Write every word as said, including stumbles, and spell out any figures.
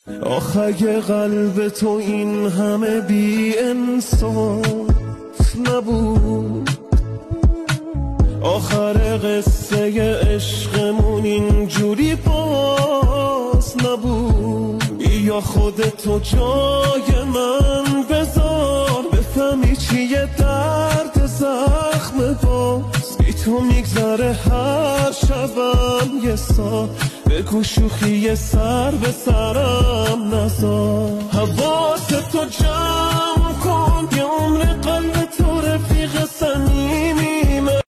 آخه قلب تو این همه بی انصاف نبود، آخر قصه عشقمون اینجوری باز نبود. یا خودتو جای من بذار بفهمی چیه درد زخم باز. بی تو میگذره هر شبم یه سال، بگو شوخی سر به سرم نزار. حواست تو جای